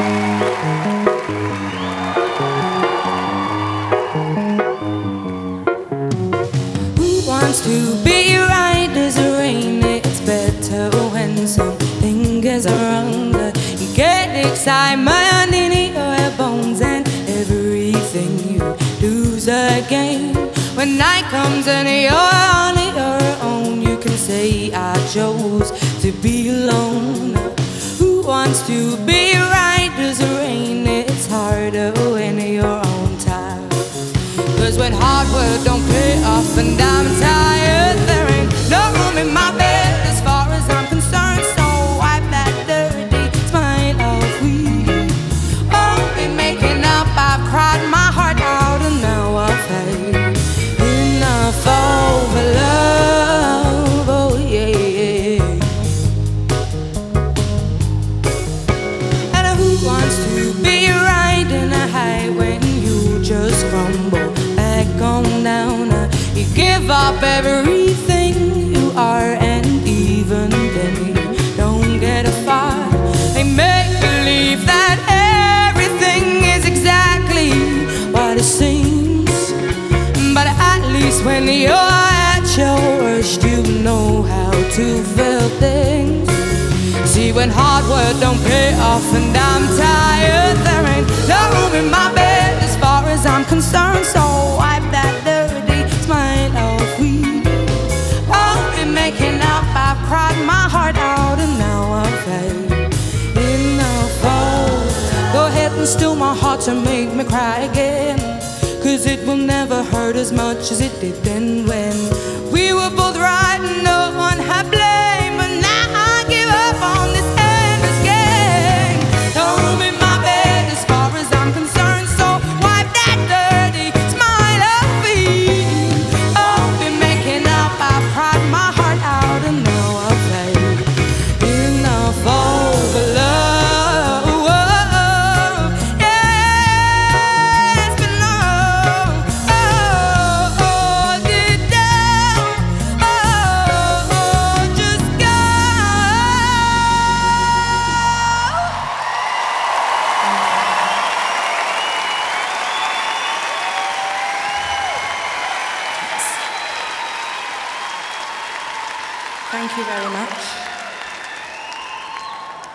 Who wants to be right? There's a rain. It's better when something goes wrong. You get excitement in your bones, and everything you do's a game. When night comes and you're on your own, you can say I chose to be alone. Who wants to be right? There's a rain. It's harder when you're on time. 'Cause when hard work don't pay off and I'm tired, there ain't no room in my bed as far as I'm concerned. So wipe that dirty smile off. We won't be making up. I've cried my heart out and now I've had enough of love. Oh yeah. And who wants to be right in a high when you just crumble back on down? You give up everything you are, and even then you don't get far. They make believe that everything is exactly what it seems, but at least when you're at your worst, you know how to feel things. See, when hard work don't pay off and I'm tired, there ain't no room in my bed as far as I'm concerned. So wipe that dirty smile off. We won't be making up. I've cried my heart out and now I've had enough. Oh, go ahead and steal my heart to make me cry again, 'cause it will never hurt as much as it did then when we were both right and no one had blame. But now I give up on this endless game. No room in my bed as far as I'm concerned. So wipe that dirty smile off me. Oh, been making up. I've cried my heart out and now I've had enough of love. Yeah, it's been long. Oh, deep down. Oh, just go. Thank you very much.